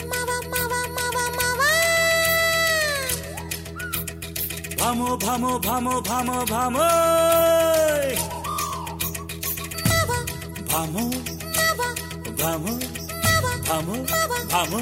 Vamo, vamo, vamo, vamo, vamo. Vamo, vamo, vamo, vamo.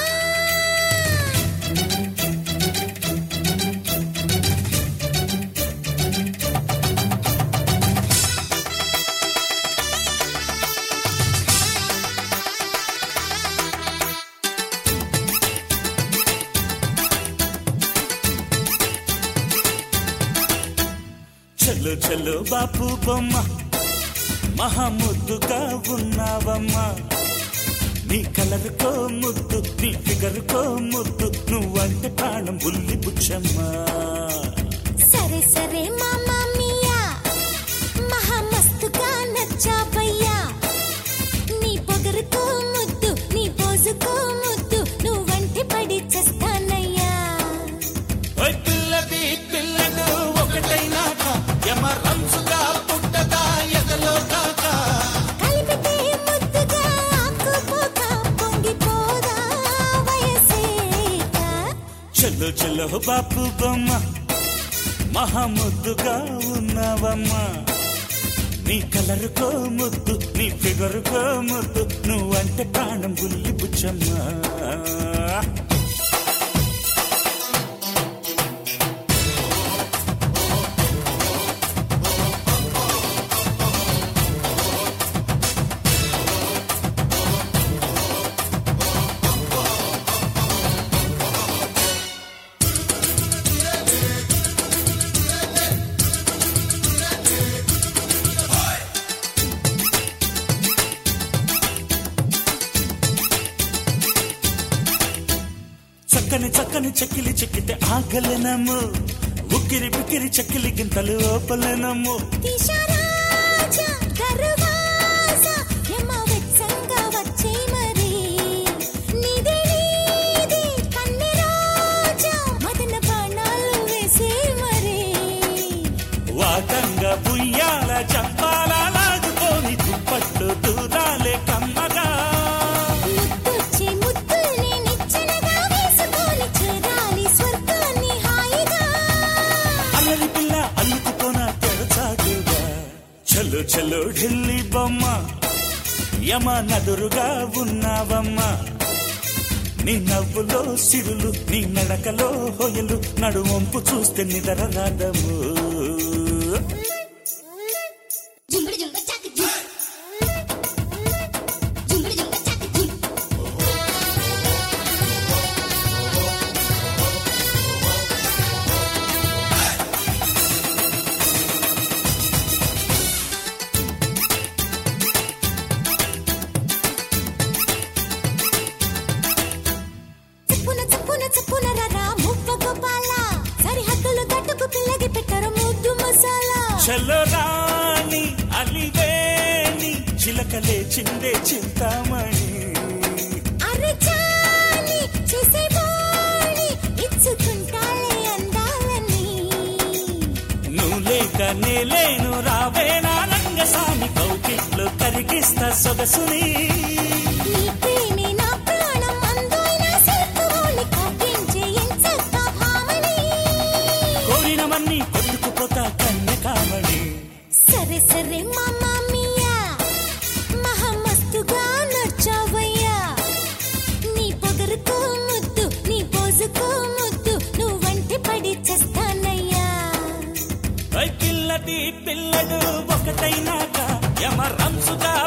చలో చలో బాపు బొమ్మ మహాముద్దుగా ఉన్నావమ్మా నీ కలరుకో ముద్దు నీ ఫిగరుకో ముద్దు నువ్వంటే ప్రాణం బుల్లి బుచ్చమ్మా సరే సరే మామా మియా మహామస్తుగా నచ్చావయ్యా నీ పొగరుకో ముద్దు నీ పోజుకో ముద్దు నువ్వంటే పడి చేస్తానయ్యా ఓయ్ పిల్లది పిల్లడు ఒకటైనాక యమ రంసుగా పుట్టదా ఎదలో కాక కలిపితే ముద్దుగా ఆకుపోక పొంగిపోదా వయసేక చలో చలో బాపు బొమ్మ మహాముద్దుగా ఉన్నావమ్మా నీ కలరుకో ముద్దు నీ ఫిగరుకో ముద్దు నువ్వంటే ప్రాణం బుల్లి బుచ్చమ్మా చక్కని చక్కని చెక్కిలి చెక్కితే ఆగలేనమ్ము ఉక్కిరి పిక్కిరి చెక్కిలి గింతలు ఓపలేనమ్ము దిశరాజా దర్వాజా యమ వెచ్చంగా వచ్చే మరి నీదే నీదే కన్నె రాజా మదన బాణాలు వేసే మరి వాటంగా బుయ్యాల చంపాల లాగుకొని దుప్పట్లు దూరాలే కమ్మగా ముద్దొచ్చి ముద్దుల్ని నిచ్చెనగా వేసుకొని చేరాలి స్వర్గాన్ని హాయిగా అల్లరి పిల్ల అల్లుకుపోన తెరచాగుగా చలో చలో ఢిల్లీ బొమ్మ యమ నదురుగా ఉన్నావమ్మా నీ నవ్వులో సిరులు నీ నడకలో హొయలు నడువంపు చూస్తే నిదర రాదము జుంబడి జుంబ చాకి జుం జుంబడి జుంబ చాకి జుం చెప్పున రరా ముప్ప గోపాల సరిహద్దులు తట్టుకు పిల్లకి పెట్టరు ముద్దు మసాలా చలో రాణి అలివేణి చిలకలే చిందే చింతామణి అరచాలి చేసే బోణి ఇచ్చుకుంటాలే అందాలని నువ్వు లేక నేలేను రావేనా రంగసాని కౌకిట్లో కరిగిస్తా సొగసుని నీ ప్రేమే నా ప్రాణం అందోయిన సిక్కుని కవ్వించే ఎంచక్క భామని కోరినవన్నీ కొట్టుకుపోతా కన్య కామణి సరే సరే మామా మియా మహామస్తుగా నచ్చావయ్యా నీ పొగరుకో ముద్దు నీ పోజుకో ముద్దు నువ్వంటే పడి చేస్తానయ్యా పిల్లది పిల్లడు ఒకటైనాక యమ రంసుగా